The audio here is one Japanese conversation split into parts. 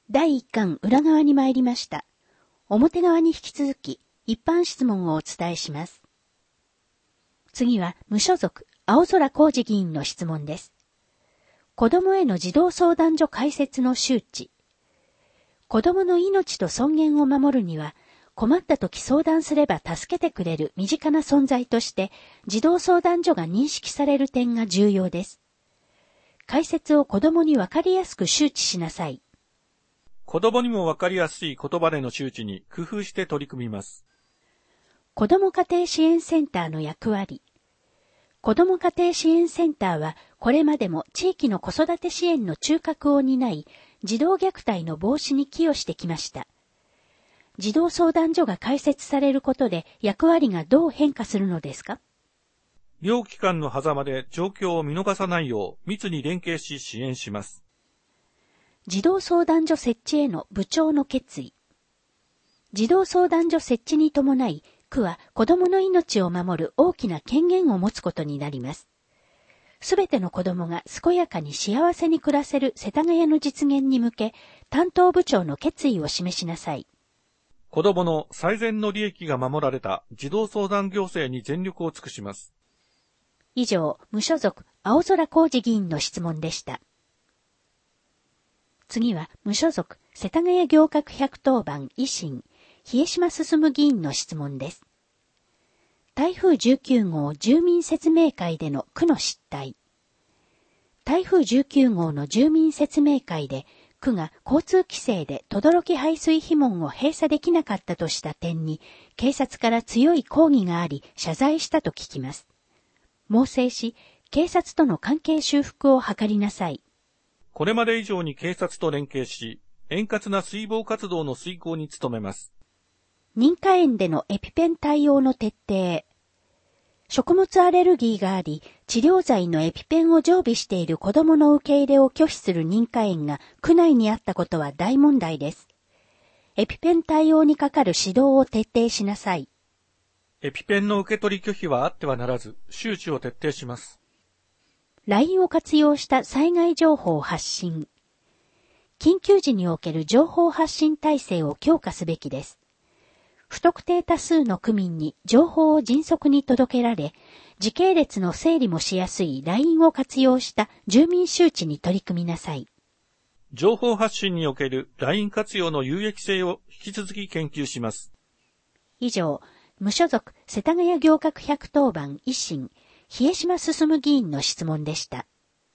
第1巻裏側に参りました。表側に引き続き一般質問をお伝えします。次は無所属青空浩二議員の質問です。子供への児童相談所開設の周知。子供の命と尊厳を守るには、困った時相談すれば助けてくれる身近な存在として児童相談所が認識される点が重要です。開設を子供にわかりやすく周知しなさい。 子供にもわかりやすい言葉での周知に工夫して取り組みます。 子ども家庭支援センターの役割。子ども家庭支援センターはこれまでも地域の子育て支援の中核を担い、児童虐待の防止に寄与してきました。児童相談所が開設されることで役割がどう変化するのですか？ 両機関の狭間で状況を見逃さないよう密に連携し支援します。 児童相談所設置への部長の決意。児童相談所設置に伴い、区は子供の命を守る大きな権限を持つことになります。すべての子供が健やかに幸せに暮らせる世田谷の実現に向け、担当部長の決意を示しなさい。 子供の最善の利益が守られた児童相談行政に全力を尽くします。 以上、無所属青空浩二議員の質問でした。次は無所属世田谷行革110番維新冷島進議員の質問です。台風19号住民説明会での区の失態。台風19号の住民説明会で区が交通規制で轟排水費門を閉鎖できなかったとした点に警察から強い抗議があり謝罪したと聞きます。猛省し警察との関係修復を図りなさい。 これまで以上に警察と連携し、円滑な水防活動の遂行に努めます。 認可園でのエピペン対応の徹底。食物アレルギーがあり、治療剤のエピペンを常備している子供の受け入れを拒否する認可園が区内にあったことは大問題です。エピペン対応にかかる指導を徹底しなさい。 エピペンの受け取り拒否はあってはならず、周知を徹底します。 LINE を活用した災害情報発信。緊急時における情報発信体制を強化すべきです。不特定多数の区民に情報を迅速に届けられ、時系列の整理もしやすい LINE を活用した住民周知に取り組みなさい。 情報発信における LINE 活用の有益性を引き続き研究します。 以上、無所属世田谷行革110番維新冷島進議員の質問でした。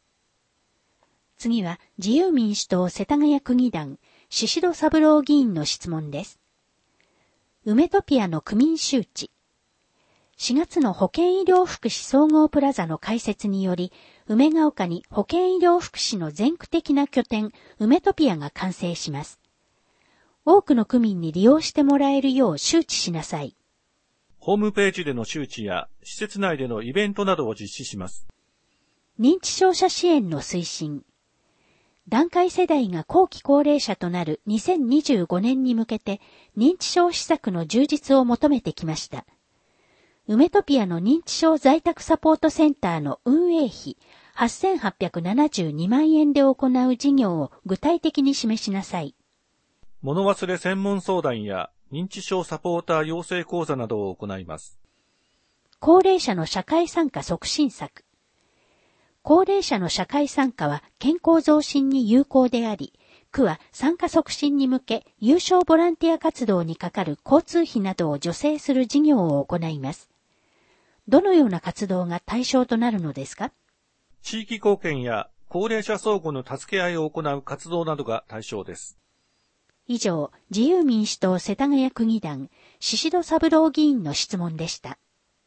次は自由民主党世田谷区議団宍戸三郎議員の質問です。梅トピアの区民周知。4月の保健医療福祉総合プラザの開設により、梅ヶ丘に保健医療福祉の全区的な拠点、梅トピアが完成します。多くの区民に利用してもらえるよう周知しなさい。 ホームページでの周知や施設内でのイベントなどを実施します。 認知症者支援の推進。団塊世代が後期高齢者となる2025年に向けて認知症施策の充実を求めてきました。梅トピアの認知症在宅サポートセンターの運営費8872万円で行う事業を具体的に示しなさい。 物忘れ専門相談や認知症サポーター養成講座などを行います。 高齢者の社会参加促進策。高齢者の社会参加は健康増進に有効であり、区は参加促進に向け有償ボランティア活動にかかる交通費などを助成する事業を行います。どのような活動が対象となるのですか？ 地域貢献や高齢者相互の助け合いを行う活動などが対象です。 以上、自由民主党世田谷区議団宍戸三郎議員の質問でした。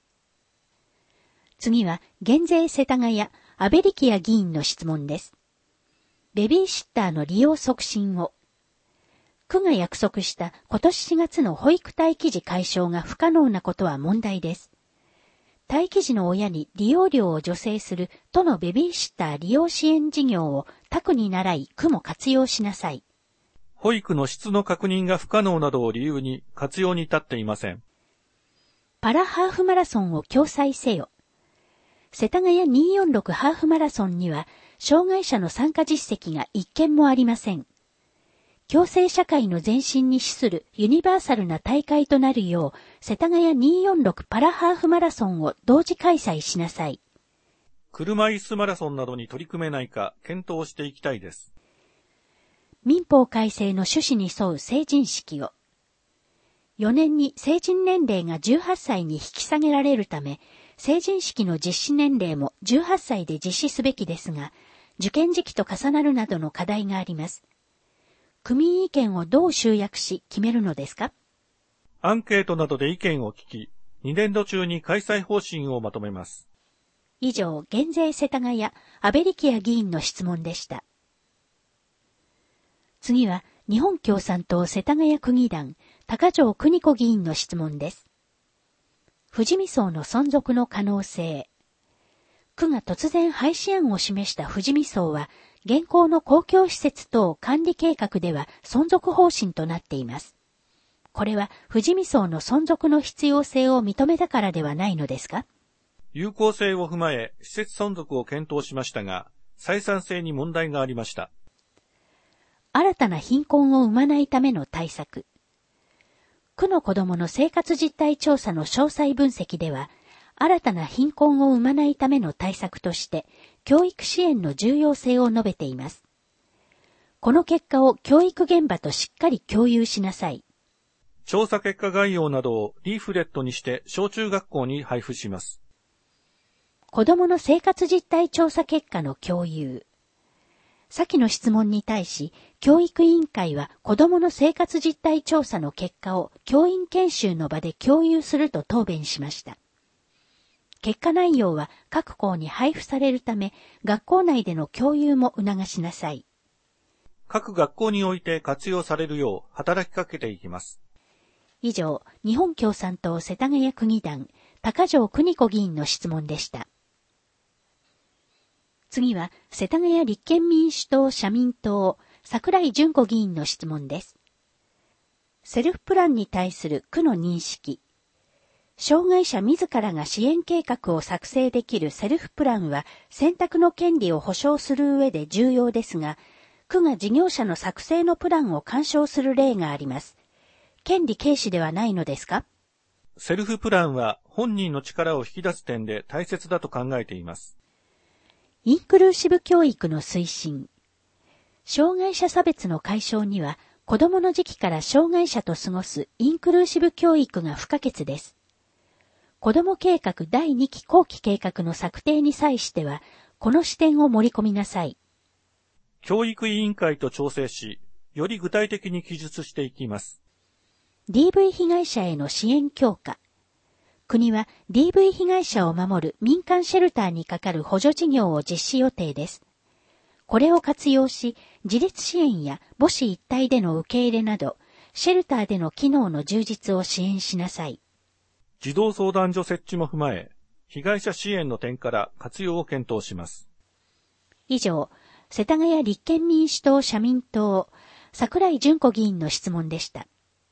次は減税世田谷安倍力也議員の質問です。ベビーシッターの利用促進を。区が約束した今年4月の保育待機時解消が不可能なことは問題です。待機時の親に利用料を助成する都のベビーシッター利用支援事業を他区に倣い区も活用しなさい。 保育の質の確認が不可能などを理由に活用に至っていません。 パラハーフマラソンを共催せよ。世田谷246ハーフマラソンには障害者の参加実績が一件もありません。 共生社会の前進に資するユニバーサルな大会となるよう、世田谷246パラハーフマラソンを同時開催しなさい。 車椅子マラソンなどに取り組めないか検討していきたいです。 民法改正の趣旨に沿う成人式を。4年に成人年齢が18歳に引き下げられるため、成人式の実施年齢も18歳で実施すべきですが、受験時期と重なるなどの課題があります。区民意見をどう集約し決めるのですか？ アンケートなどで意見を聞き、2年度中に開催方針をまとめます。 以上、減税世田谷、安倍力也議員の質問でした。次は、日本共産党世田谷区議団、高城邦子議員の質問です。富士見荘の存続の可能性。区が突然廃止案を示した富士見荘は、現行の公共施設等管理計画では存続方針となっています。これは富士見荘の存続の必要性を認めたからではないのですか？ 有効性を踏まえ、施設存続を検討しましたが、採算性に問題がありました。 新たな貧困を生まないための対策。区の子どもの生活実態調査の詳細分析では、新たな貧困を生まないための対策として、教育支援の重要性を述べています。この結果を教育現場としっかり共有しなさい。 調査結果概要などをリーフレットにして小中学校に配布します。 子どもの生活実態調査結果の共有。先の質問に対し、教育委員会は子どもの生活実態調査の結果を教員研修の場で共有すると答弁しました。結果内容は各校に配布されるため、学校内での共有も促しなさい。 各学校において活用されるよう働きかけていきます。 以上、日本共産党世田谷区議団、高城邦子議員の質問でした。次は、世田谷立憲民主党社民党、櫻井淳子議員の質問です。セルフプランに対する区の認識。障害者自らが支援計画を作成できるセルフプランは選択の権利を保障する上で重要ですが、区が事業者の作成のプランを干渉する例があります。権利軽視ではないのですか？ セルフプランは本人の力を引き出す点で大切だと考えています。 インクルーシブ教育の推進。障害者差別の解消には、子供の時期から障害者と過ごすインクルーシブ教育が不可欠です。子ども計画第2期後期計画の策定に際しては、この視点を盛り込みなさい。 教育委員会と調整し、より具体的に記述していきます。 DV 被害者への支援強化。国は DV 被害者を守る民間シェルターにかかる補助事業を実施予定です。これを活用し、自立支援や母子一体での受け入れなど、シェルターでの機能の充実を支援しなさい。 児童相談所設置も踏まえ、被害者支援の点から活用を検討します。 以上、世田谷立憲民主党社民党、櫻井淳子議員の質問でした。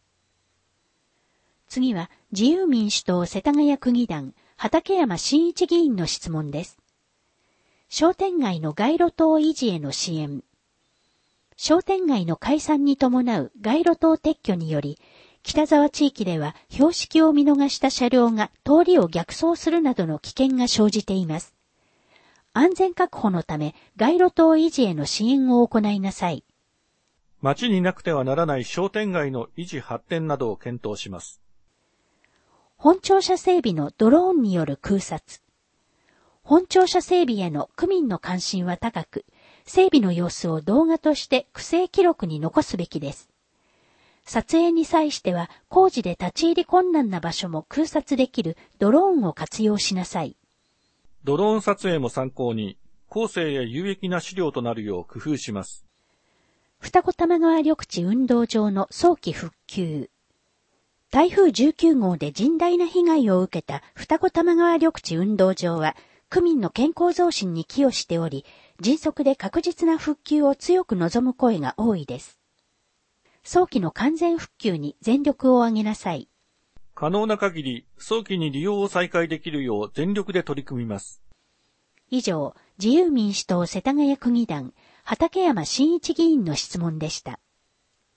次は、自由民主党世田谷区議団、畠山真一議員の質問です。商店街の街路灯維持への支援。商店街の解散に伴う街路灯撤去により、北沢地域では標識を見逃した車両が通りを逆走するなどの危険が生じています。安全確保のため街路灯維持への支援を行いなさい。 町になくてはならない商店街の維持発展などを検討します。 本庁舎整備のドローンによる空撮。本庁舎整備への区民の関心は高く、整備の様子を動画として区政記録に残すべきです。撮影に際しては工事で立ち入り困難な場所も空撮できるドローンを活用しなさい。 ドローン撮影も参考に、後世へ有益な資料となるよう工夫します。 二子玉川緑地運動場の早期復旧。台風19号で甚大な被害を受けた二子玉川緑地運動場は、区民の健康増進に寄与しており、迅速で確実な復旧を強く望む声が多いです。早期の完全復旧に全力を挙げなさい。 可能な限り早期に利用を再開できるよう全力で取り組みます。 以上、自由民主党世田谷区議団、畠山真一議員の質問でした。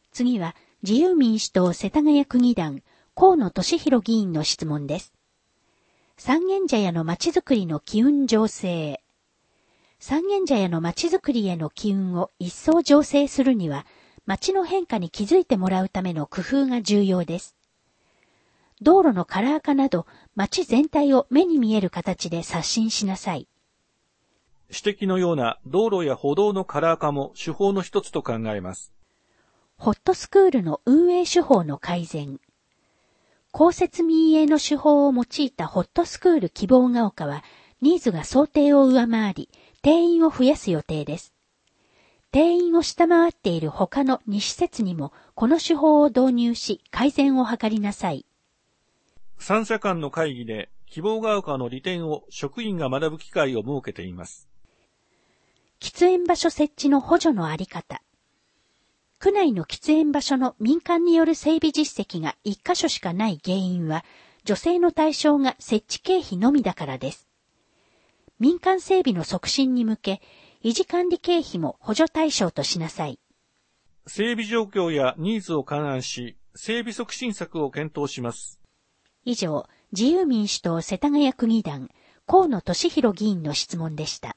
次は、自由民主党世田谷区議団、河野俊弘議員の質問です。三軒茶屋の街づくりの機運醸成。三軒茶屋の街づくりへの機運を一層醸成するには、街の変化に気づいてもらうための工夫が重要です。道路のカラー化など、街全体を目に見える形で刷新しなさい。 指摘のような道路や歩道のカラー化も手法の一つと考えます。 ホットスクールの運営手法の改善。公設民営の手法を用いたホットスクール希望が丘は、ニーズが想定を上回り、定員を増やす予定です。定員を下回っている他の2施設にも、この手法を導入し、改善を図りなさい。 三者間の会議で、希望が丘の利点を職員が学ぶ機会を設けています。 喫煙場所設置の補助のあり方。区内の喫煙場所の民間による整備実績が1カ所しかない原因は、助成の対象が設置経費のみだからです。民間整備の促進に向け、維持管理経費も補助対象としなさい。 整備状況やニーズを勘案し、整備促進策を検討します。 以上、自由民主党世田谷区議団、河野俊弘議員の質問でした。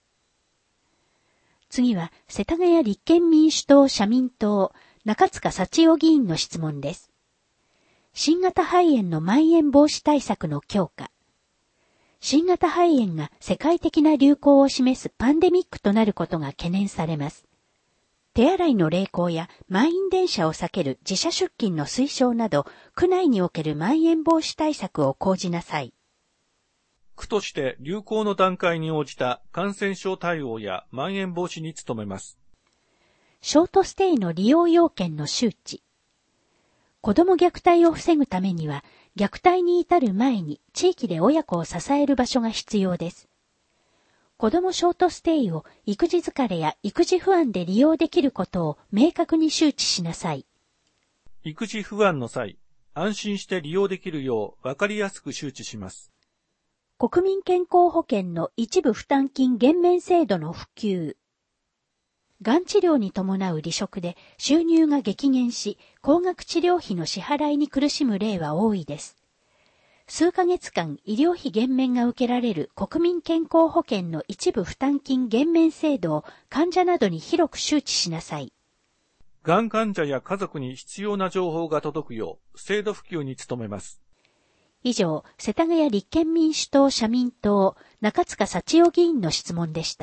次は、世田谷立憲民主党社民党、中塚幸男議員の質問です。新型肺炎の蔓延防止対策の強化。新型肺炎が世界的な流行を示すパンデミックとなることが懸念されます。手洗いの励行や満員電車を避ける自社出勤の推奨など、区内における蔓延防止対策を講じなさい。 区として流行の段階に応じた感染症対応や蔓延防止に努めます。 ショートステイの利用要件の周知。子ども虐待を防ぐためには、虐待に至る前に地域で親子を支える場所が必要です。子どもショートステイを育児疲れや育児不安で利用できることを明確に周知しなさい。 育児不安の際、安心して利用できるよう分かりやすく周知します。 国民健康保険の一部負担金減免制度の普及。がん治療に伴う離職で収入が激減し、高額治療費の支払いに苦しむ例は多いです。数ヶ月間医療費減免が受けられる国民健康保険の一部負担金減免制度を患者などに広く周知しなさい。 がん患者や家族に必要な情報が届くよう制度普及に努めます。 以上、世田谷立憲民主党社民党、中塚幸男議員の質問でした。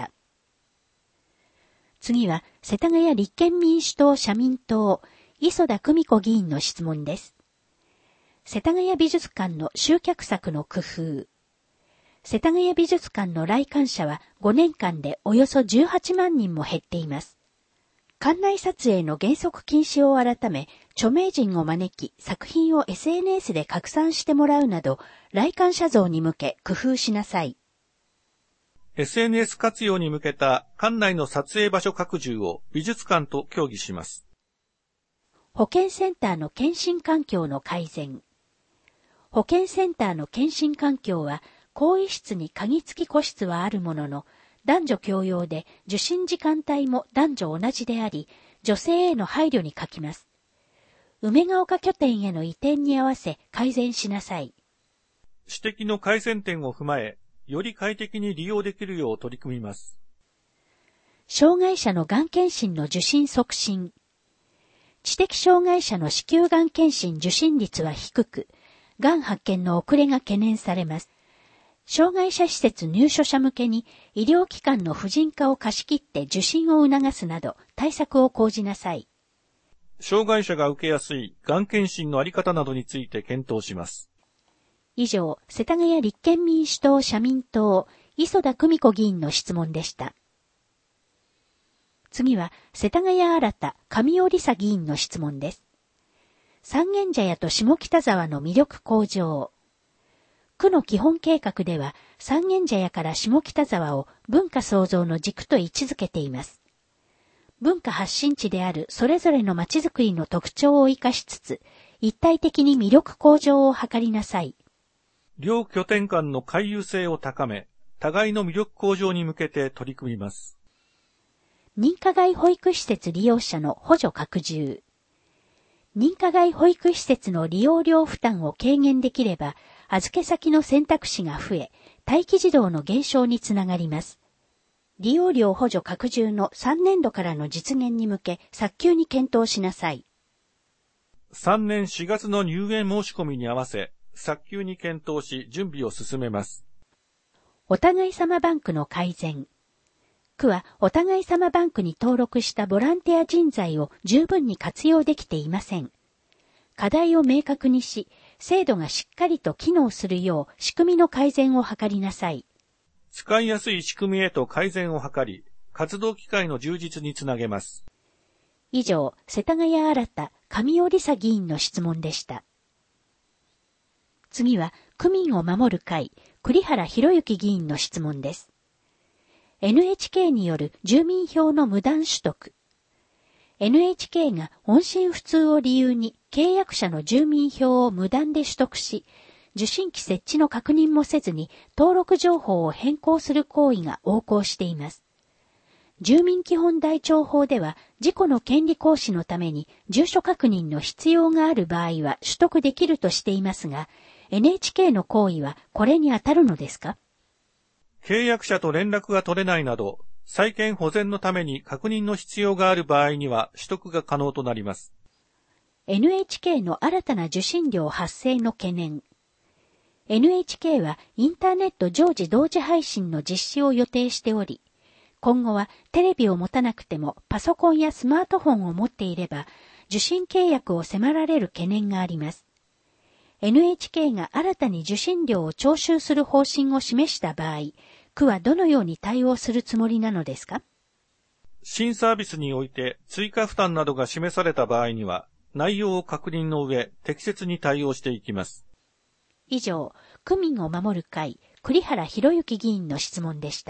次は、世田谷立憲民主党社民党、磯田久美子議員の質問です。世田谷美術館の集客策の工夫。世田谷美術館の来館者は5年間でおよそ18万人も減っています。館内撮影の原則禁止を改め、著名人を招き作品を SNS で拡散してもらうなど、来館者増に向け工夫しなさい。 SNS 活用に向けた館内の撮影場所拡充を美術館と協議します。 保健センターの検診環境の改善。保健センターの検診環境は、更衣室に鍵付き個室はあるものの、男女共用で受診時間帯も男女同じであり、女性への配慮に欠きます。梅ヶ丘拠点への移転に合わせ改善しなさい。 指摘の改善点を踏まえ、より快適に利用できるよう取り組みます。 障害者のがん検診の受診促進。知的障害者の子宮がん検診受診率は低く、がん発見の遅れが懸念されます。障害者施設入所者向けに医療機関の婦人科を貸し切って受診を促すなど対策を講じなさい。 障害者が受けやすいがん検診のあり方などについて検討します。 以上、世田谷立憲民主党社民党、磯田久美子議員の質問でした。次は、世田谷新上尾里沙議員の質問です。三軒茶屋と下北沢の魅力向上。区の基本計画では、三軒茶屋から下北沢を文化創造の軸と位置づけています。文化発信地であるそれぞれの街づくりの特徴を生かしつつ、一体的に魅力向上を図りなさい。 両拠点間の回遊性を高め、互いの魅力向上に向けて取り組みます。 認可外保育施設利用者の補助拡充。 認可外保育施設の利用料負担を軽減できれば、預け先の選択肢が増え、待機児童の減少につながります。利用料補助拡充の3年度からの実現に向け、早急に検討しなさい。 3年4月の入園申し込みに合わせ、早急に検討し、準備を進めます。 お互い様バンクの改善。区はお互い様バンクに登録したボランティア人材を十分に活用できていません。課題を明確にし、制度がしっかりと機能するよう仕組みの改善を図りなさい。 使いやすい仕組みへと改善を図り、活動機会の充実につなげます。 以上、世田谷新上尾理沙議員の質問でした。次は、区民を守る会、栗原博之議員の質問です。NHK による住民票の無断取得。NHK が音信不通を理由に契約者の住民票を無断で取得し、受信機設置の確認もせずに登録情報を変更する行為が横行しています。住民基本台帳法では、自己の権利行使のために住所確認の必要がある場合は取得できるとしていますが、NHK の行為はこれに当たるのですか？ 契約者と連絡が取れないなど、債権保全のために確認の必要がある場合には取得が可能となります。 NHK の新たな受信料発生の懸念。NHK はインターネット常時同時配信の実施を予定しており、今後はテレビを持たなくてもパソコンやスマートフォンを持っていれば受信契約を迫られる懸念があります。NHK が新たに受信料を徴収する方針を示した場合、区はどのように対応するつもりなのですか？ 新サービスにおいて追加負担などが示された場合には、内容を確認の上、適切に対応していきます。 以上、区民を守る会、栗原博之議員の質問でした。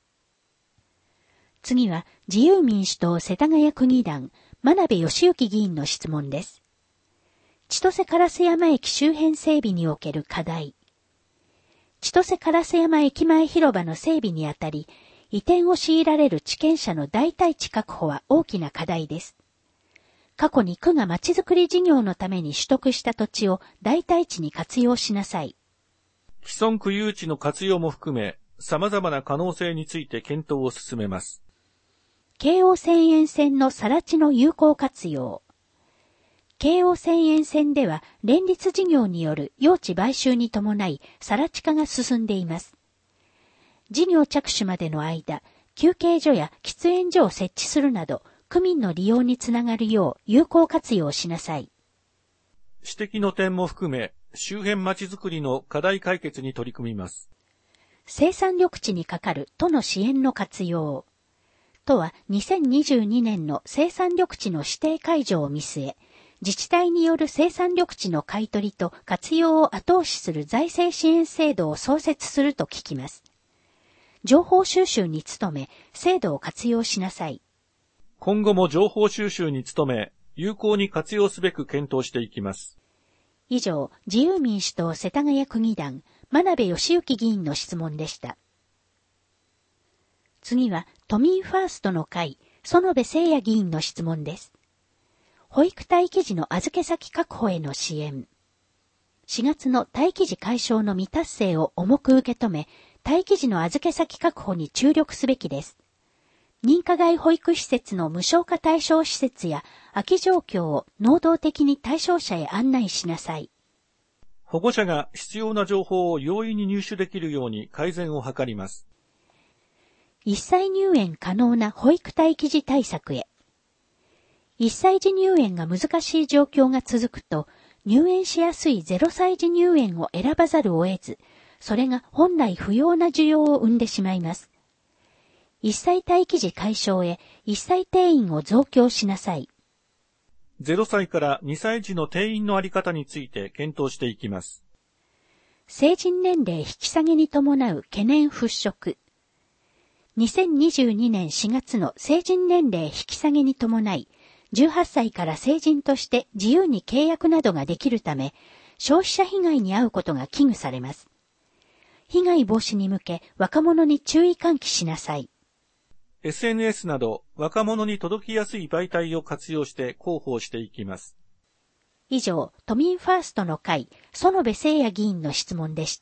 次は、自由民主党世田谷区議団、真鍋義之議員の質問です。千歳烏山駅周辺整備における課題。千歳烏山駅前広場の整備にあたり、移転を強いられる地権者の代替地確保は大きな課題です。過去に区がまちづくり事業のために取得した土地を代替地に活用しなさい。 既存区有地の活用も含め、様々な可能性について検討を進めます。 京王線沿線の更地の有効活用。京王線沿線では連立事業による用地買収に伴い更地化が進んでいます。事業着手までの間、休憩所や喫煙所を設置するなど、区民の利用につながるよう有効活用しなさい。 指摘の点も含め、周辺まちづくりの課題解決に取り組みます。 生産緑地にかかる都の支援の活用。都は2022年の生産緑地の指定解除を見据え、自治体による生産緑地の買取と活用を後押しする財政支援制度を創設すると聞きます。情報収集に努め、制度を活用しなさい。 今後も情報収集に努め、有効に活用すべく検討していきます。 以上、自由民主党世田谷区議団、真鍋義之議員の質問でした。次は、都民ファーストの会、園部誠也議員の質問です。保育待機児の預け先確保への支援。4月の待機児解消の未達成を重く受け止め、待機児の預け先確保に注力すべきです。認可外保育施設の無償化対象施設や空き状況を能動的に対象者へ案内しなさい。 保護者が必要な情報を容易に入手できるように改善を図ります。 1歳入園可能な保育待機児対策へ。1歳児入園が難しい状況が続くと、入園しやすい0歳児入園を選ばざるを得ず、それが本来不要な需要を生んでしまいます。1歳待機児解消へ1歳定員を増強しなさい。 0歳から2歳児の定員のあり方について検討していきます。 成人年齢引き下げに伴う懸念払拭。2022年4月の成人年齢引き下げに伴い、18歳から成人として自由に契約などができるため、消費者被害に遭うことが危惧されます。被害防止に向け若者に注意喚起しなさい。 SNS など若者に届きやすい媒体を活用して広報していきます。 以上、都民ファーストの会、園部誠也議員の質問でした。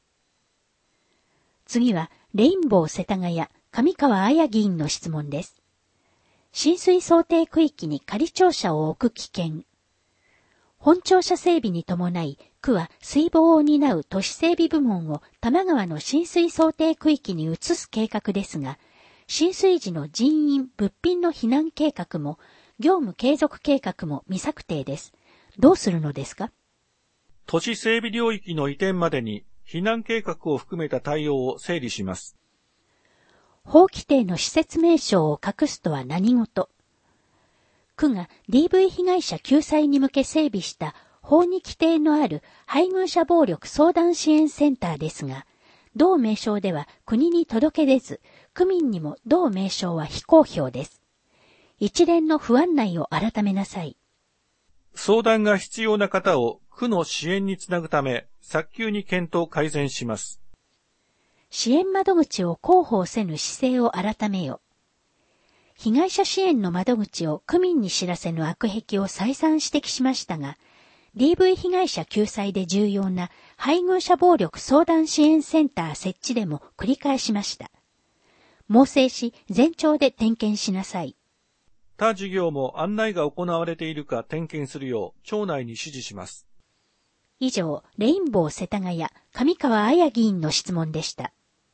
次は、レインボー世田谷、上川綾議員の質問です。浸水想定区域に仮庁舎を置く危険。本庁舎整備に伴い、区は水防を担う都市整備部門を多摩川の浸水想定区域に移す計画ですが、浸水時の人員・物品の避難計画も、業務継続計画も未策定です。どうするのですか？ 都市整備領域の移転までに避難計画を含めた対応を整理します。 法規定の施設名称を隠すとは何事？区が DV 被害者救済に向け整備した法に規定のある配偶者暴力相談支援センターですが、同名称では国に届け出ず、区民にも同名称は非公表です。一連の不案内を改めなさい。 相談が必要な方を区の支援につなぐため、早急に検討改善します。 支援窓口を広報せぬ姿勢を改めよ。被害者支援の窓口を区民に知らせぬ悪癖を再三指摘しましたが、DV 被害者救済で重要な配偶者暴力相談支援センター設置でも繰り返しました。猛省し、全庁で点検しなさい。 他事業も案内が行われているか点検するよう庁内に指示します。 以上、レインボー世田谷、上川綾議員の質問でした。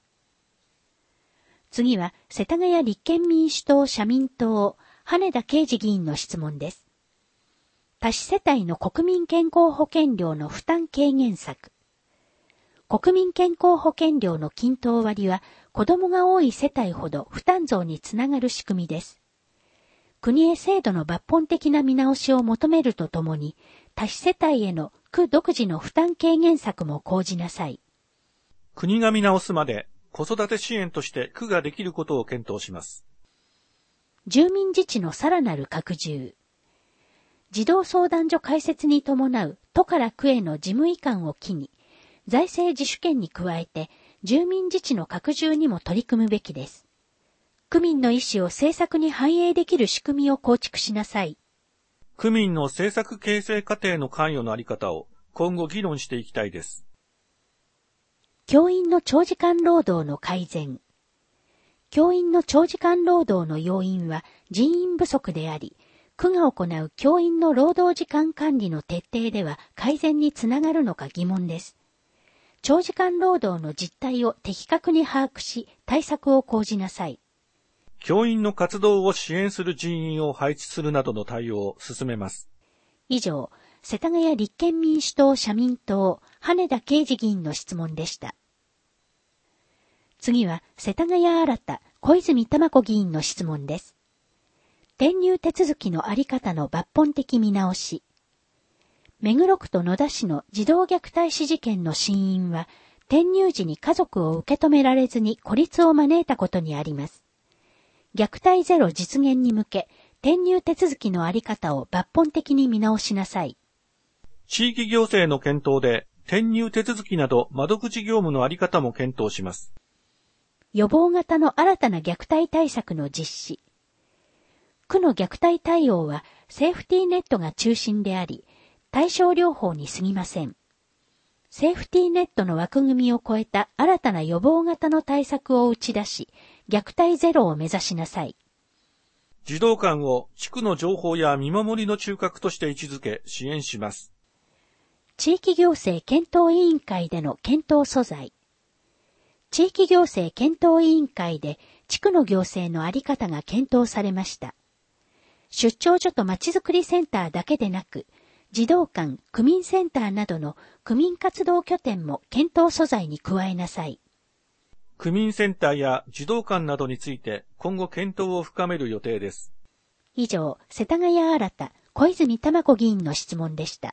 次は、世田谷立憲民主党社民党、羽田啓二議員の質問です。多子世帯の国民健康保険料の負担軽減策。国民健康保険料の均等割は、子供が多い世帯ほど負担増につながる仕組みです。国へ制度の抜本的な見直しを求めるとともに、多子世帯への区独自の負担軽減策も講じなさい。 国が見直すまで子育て支援として区ができることを検討します。 住民自治のさらなる拡充。児童相談所開設に伴う都から区への事務移管を機に、財政自主権に加えて住民自治の拡充にも取り組むべきです。区民の意思を政策に反映できる仕組みを構築しなさい。 区民の政策形成過程の関与のあり方を今後議論していきたいです。 教員の長時間労働の改善。教員の長時間労働の要因は人員不足であり、区が行う教員の労働時間管理の徹底では改善につながるのか疑問です。長時間労働の実態を的確に把握し、対策を講じなさい。 教員の活動を支援する人員を配置するなどの対応を進めます。 以上、世田谷立憲民主党社民党、羽田啓二議員の質問でした。次は、世田谷新田、小泉玉子議員の質問です。転入手続きのあり方の抜本的見直し。目黒区と野田市の児童虐待死事件の死因は、転入時に家族を受け止められずに孤立を招いたことにあります。虐待ゼロ実現に向け、転入手続きのあり方を抜本的に見直しなさい。 地域行政の検討で、転入手続きなど窓口業務のあり方も検討します。 予防型の新たな虐待対策の実施。区の虐待対応はセーフティーネットが中心であり、対症療法に過ぎません。セーフティーネットの枠組みを超えた新たな予防型の対策を打ち出し、虐待ゼロを目指しなさい。 児童館を地区の情報や見守りの中核として位置づけ支援します。 地域行政検討委員会での検討素材。地域行政検討委員会で地区の行政のあり方が検討されました。出張所とまちづくりセンターだけでなく、児童館、区民センターなどの区民活動拠点も検討素材に加えなさい。 区民センターや児童館などについて今後検討を深める予定です。 以上、世田谷新田、小泉玉子議員の質問でした。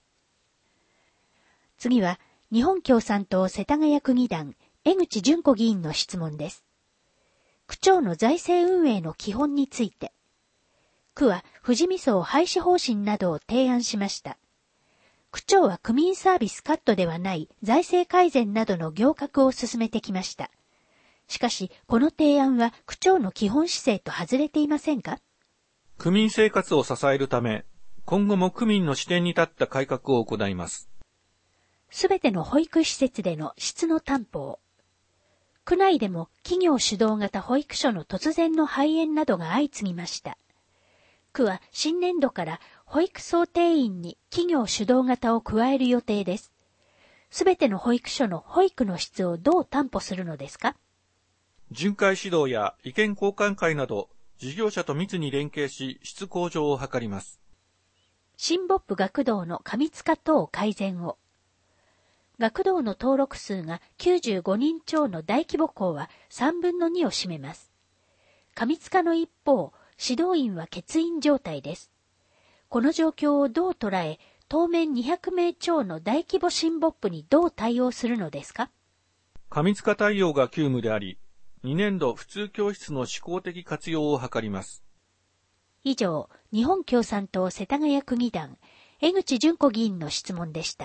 次は、日本共産党世田谷区議団、江口純子議員の質問です。区長の財政運営の基本について、区は富士見荘廃止方針などを提案しました。区長は区民サービスカットではない財政改善などの行革を進めてきました。しかし、この提案は区長の基本姿勢と外れていませんか？ 区民生活を支えるため、 今後も区民の視点に立った改革を行います。 すべての保育施設での質の担保。区内でも企業主導型保育所の突然の廃園などが相次ぎました。区は新年度から保育総定員に企業主導型を加える予定です。すべての保育所の保育の質をどう担保するのですか？ 巡回指導や意見交換会など、事業者と密に連携し、質向上を図ります。 新牧府学童の過密化等改善を。学童の登録数が95人超の大規模校は3分の2を占めます。過密化の一方、指導員は欠員状態です。この状況をどう捉え、当面200名超の大規模新牧府にどう対応するのですか？ 過密化対応が急務であり、2年度普通教室の思考的活用を図ります。 以上、日本共産党世田谷区議団、江口純子議員の質問でした。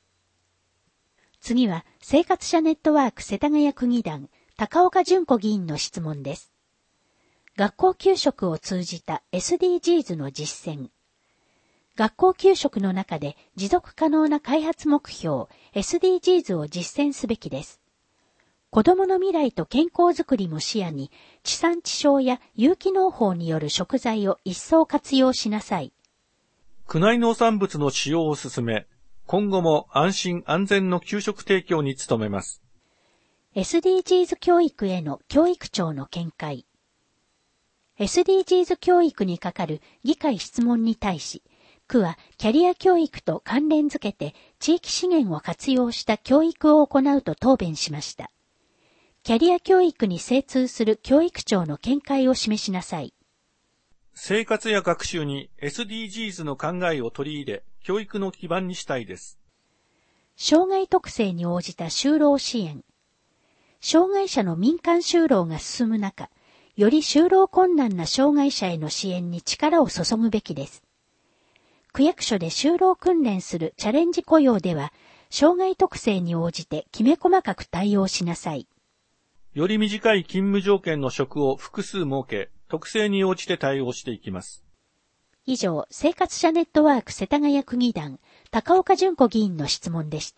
次は、生活者ネットワーク世田谷区議団、高岡純子議員の質問です。学校給食を通じた SDGs の実践。学校給食の中で持続可能な開発目標 SDGs を実践すべきです。子どもの未来と健康づくりも視野に、地産地消や有機農法による食材を一層活用しなさい。 区内農産物の使用を進め、今後も安心安全の給食提供に努めます。 SDGs 教育への教育長の見解。SDGs 教育に係る議会質問に対し、区はキャリア教育と関連づけて地域資源を活用した教育を行うと答弁しました。キャリア教育に精通する教育長の見解を示しなさい。 生活や学習に SDGs の考えを取り入れ、教育の基盤にしたいです。 障害特性に応じた就労支援。障害者の民間就労が進む中、より就労困難な障害者への支援に力を注ぐべきです。区役所で就労訓練するチャレンジ雇用では、障害特性に応じてきめ細かく対応しなさい。 より短い勤務条件の職を複数設け、特性に応じて対応していきます。 以上、生活者ネットワーク世田谷区議団、高岡純子議員の質問でした。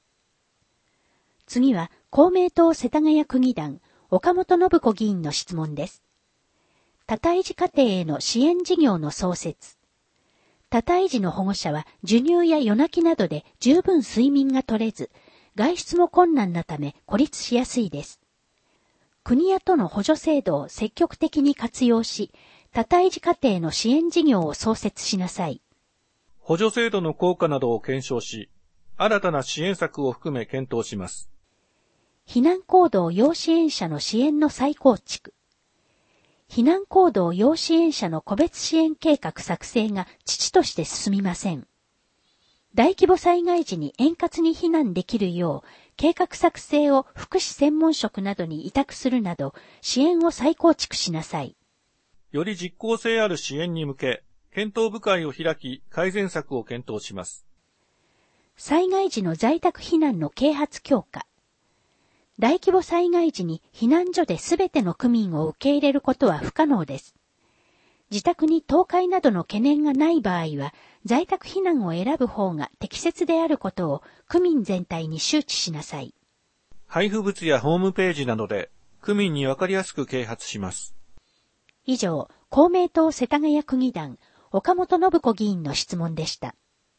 次は、公明党世田谷区議団、岡本信子議員の質問です。多胎児家庭への支援事業の創設。多胎児の保護者は授乳や夜泣きなどで十分睡眠が取れず、外出も困難なため孤立しやすいです。国や都の補助制度を積極的に活用し、多胎児家庭の支援事業を創設しなさい。 補助制度の効果などを検証し、新たな支援策を含め検討します。 避難行動要支援者の支援の再構築。避難行動要支援者の個別支援計画作成が遅々として進みません。大規模災害時に円滑に避難できるよう、計画作成を福祉専門職などに委託するなど、支援を再構築しなさい。 より実効性ある支援に向け、検討部会を開き、改善策を検討します。 災害時の在宅避難の啓発強化。大規模災害時に避難所で全ての区民を受け入れることは不可能です。自宅に倒壊などの懸念がない場合は、在宅避難を選ぶ方が適切であることを区民全体に周知しなさい。 配布物やホームページなどで区民にわかりやすく啓発します。 以上、公明党世田谷区議団、岡本信子議員の質問でした。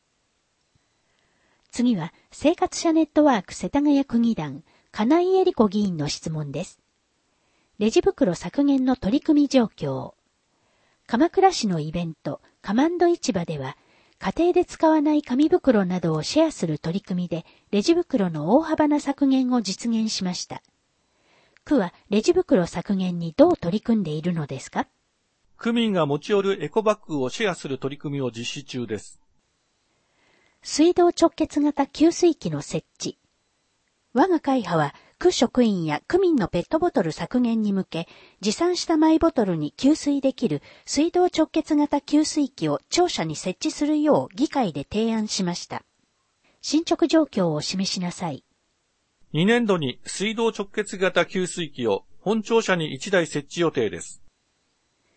次は、生活者ネットワーク世田谷区議団、金井恵理子議員の質問です。レジ袋削減の取り組み状況。鎌倉市のイベント、カマンド市場では、家庭で使わない紙袋などをシェアする取り組みで、レジ袋の大幅な削減を実現しました。区はレジ袋削減にどう取り組んでいるのですか？ 区民が持ち寄るエコバッグをシェアする取り組みを実施中です。 水道直結型給水器の設置。我が会派は、区職員や区民のペットボトル削減に向け、持参したマイボトルに給水できる水道直結型給水器を庁舎に設置するよう議会で提案しました。進捗状況を示しなさい。 2年度に水道直結型給水器を本庁舎に1台設置予定です。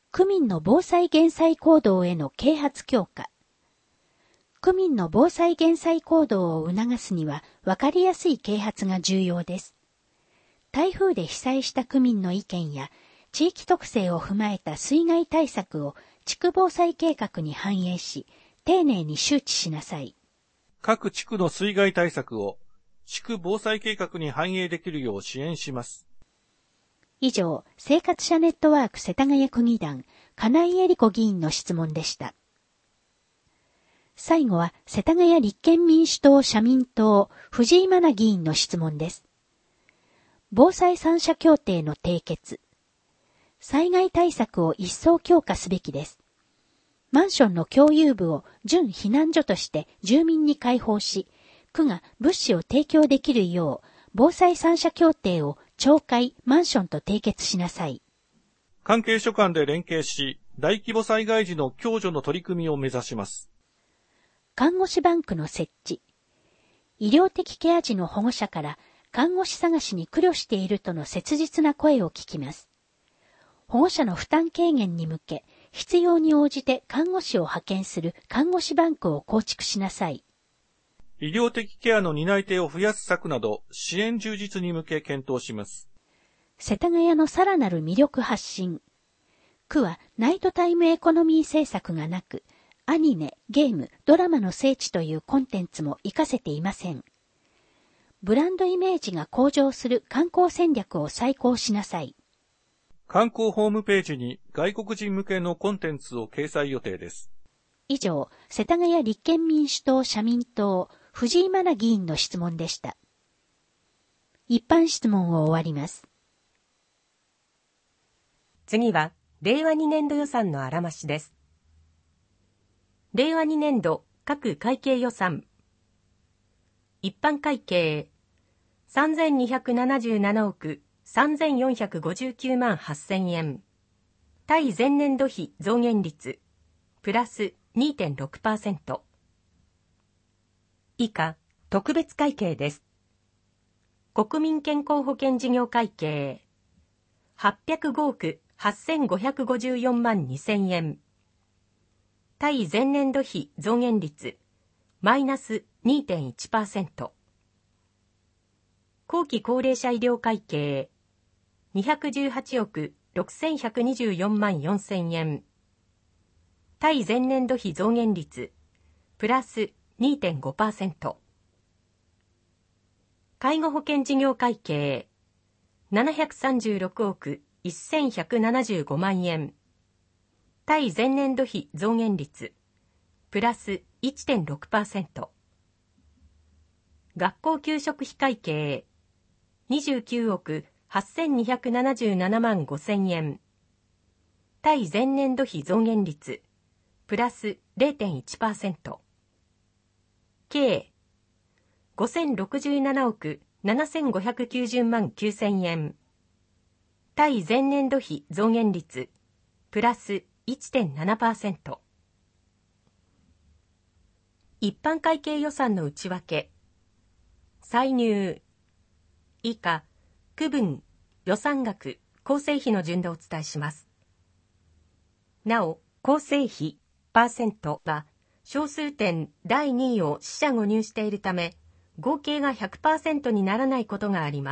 区民の防災減災行動への啓発強化。区民の防災減災行動を促すには分かりやすい啓発が重要です。台風で被災した区民の意見や地域特性を踏まえた水害対策を地区防災計画に反映し、丁寧に周知しなさい。 各地区の水害対策を地区防災計画に反映できるよう支援します。 以上、生活者ネットワーク世田谷区議団、金井恵理子議員の質問でした。最後は、世田谷立憲民主党社民党、藤井真奈議員の質問です。防災三者協定の締結。災害対策を一層強化すべきです。マンションの共有部を準避難所として住民に開放し、区が物資を提供できるよう、防災三者協定を町会、マンションと締結しなさい。 関係所間で連携し、大規模災害時の共助の取り組みを目指します。 看護師バンクの設置。医療的ケア児の保護者から看護師探しに苦慮しているとの切実な声を聞きます。保護者の負担軽減に向け、必要に応じて看護師を派遣する看護師バンクを構築しなさい。 医療的ケアの担い手を増やす策など支援充実に向け検討します。 世田谷のさらなる魅力発信。区はナイトタイムエコノミー政策がなく、アニメ、ゲーム、ドラマの聖地というコンテンツも活かせていません。ブランドイメージが向上する観光戦略を再考しなさい。 観光ホームページに外国人向けのコンテンツを掲載予定です。 以上、世田谷立憲民主党社民党、藤井真奈議員の質問でした。一般質問を終わります。 次は、令和2年度予算のあらましです。令和2年度各会計予算。一般会計3277億3459万8000円。対前年度比増減率プラス 2.6%。以下、特別会計です。国民健康保険事業会計805億8554万2000円。対前年度比増減率マイナス 2.1%。後期高齢者医療会計218億6124万4000円。対前年度比増減率プラス 2.5%。介護保険事業会計736億1175万円。対前年度比増減率プラス 1.6%。学校給食費会計29億8277万5000円。対前年度比増減率プラス 0.1%。計5067億7590万9000円。対前年度比増減率プラス 1.7%。一般会計予算の内訳。歳入。以下、区分、予算額、構成費の順でお伝えします。なお、構成費、%は、小数点第2位を四捨五入しているため、合計が 100% にならないことがあります。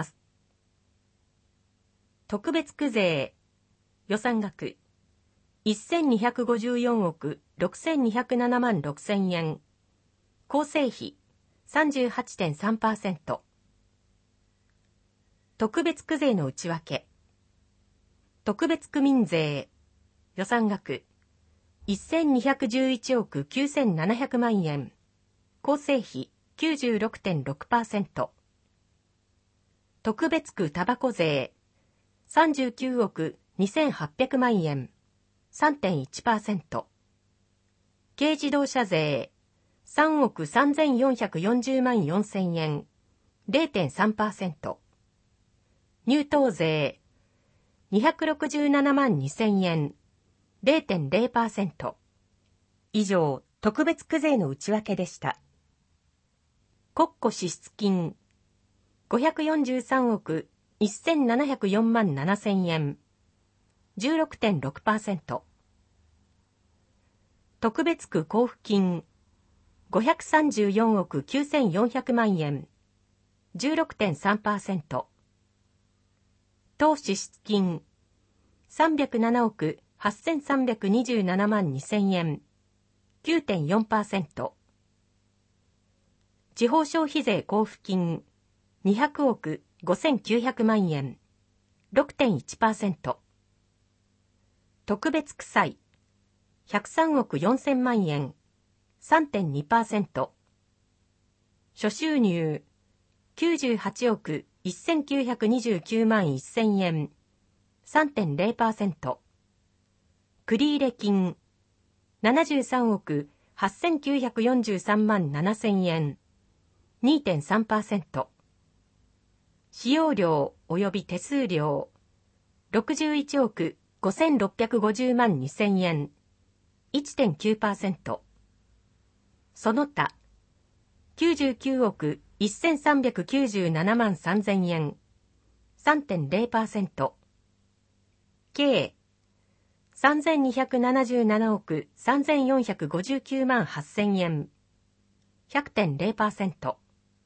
特別区税、予算額、1254億6207万6000円。構成費 38.3%。特別区税の内訳。特別区民税、予算額、1211億9700万円。構成費 96.6%。特別区タバコ税、39億2800万円。3.1%。軽自動車税、3億3440万4000円。0.3%。入湯税、267万2000円。0.0%。以上、特別区税の内訳でした。国庫支出金、543億1704万7000円。16.6%。 特別区交付金534億9400万円 16.3%。当支出金307億8327万2000円 9.4%。地方消費税交付金200億5900万円 6.1%。特別区債103億4000万円 3.2%。諸収入98億1929万1000円 3.0%。繰入金73億8943万7000円 2.3%。使用料及び手数料61億5650万2000円 1.9%。その他99億1397万3000円 3.0%。計3277億3459万8000円 100.0%。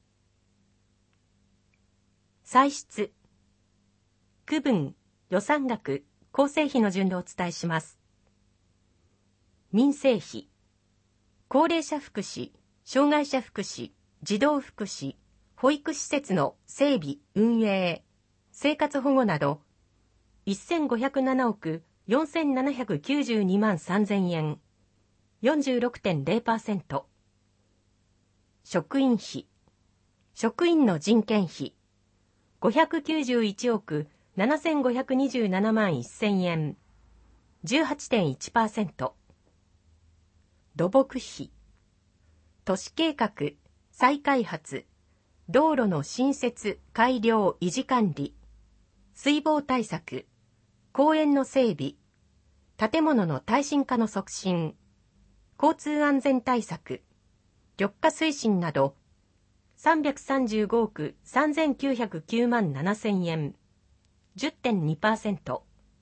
歳出区分予算額構成費の順でお伝えします。民生費、高齢者福祉、障害者福祉、児童福祉、保育施設の整備・運営、生活保護など1507億4792万3000円 46.0%。職員費、職員の人件費591億7527万1000円 18.1%。土木費、都市計画、再開発、道路の新設・改良・維持管理、水防対策、公園の整備、建物の耐震化の促進、交通安全対策、緑化推進など335億3909万7000円 10.2%。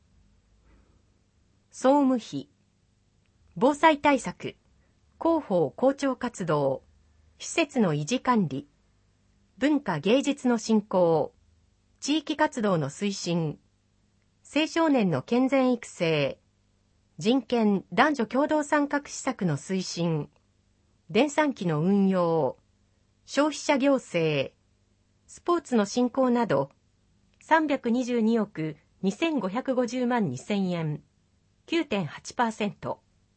総務費、防災対策、広報広聴活動、施設の維持管理、文化芸術の振興、地域活動の推進、青少年の健全育成、人権・男女共同参画施策の推進、電算機の運用、消費者行政、スポーツの振興など322億2550万2000円 9.8%。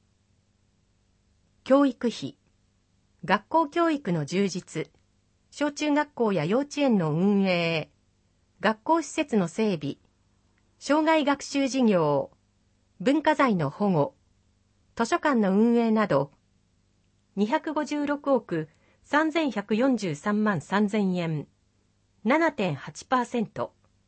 教育費、学校教育の充実、小中学校や幼稚園の運営、学校施設の整備、障害学習事業、文化財の保護、図書館の運営など256億3143万3000円 7.8%。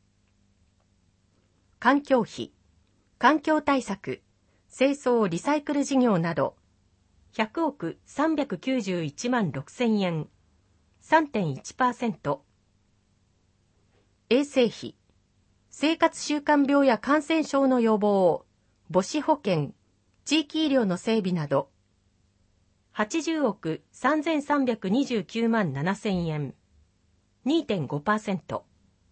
環境費、環境対策、清掃・リサイクル事業など100億391万6000円 3.1%。衛生費、生活習慣病や感染症の予防、母子保健、地域医療の整備など80億3329万7000円 2.5%。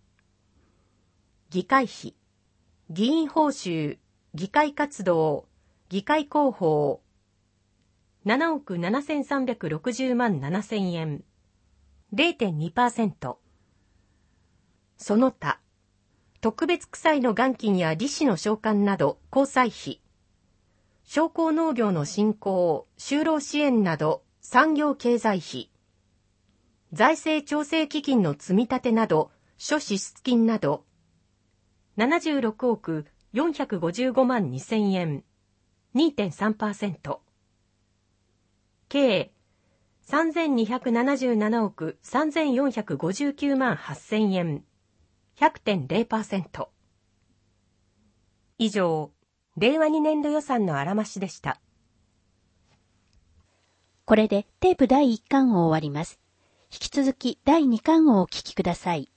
議会費、議員報酬、議会活動、議会広報7億7360万7000円 0.2%。その他特別区歳の元金や利子の償還など交際費、商工農業の振興・就労支援など産業経済費、財政調整基金の積み立てなど諸支出金など76億455万2000円 2.3%。計3277億3459万8000円 100.0%。以上、令和2年度予算のあらましでした。 これでテープ第1巻を終わります。引き続き第2巻をお聞きください。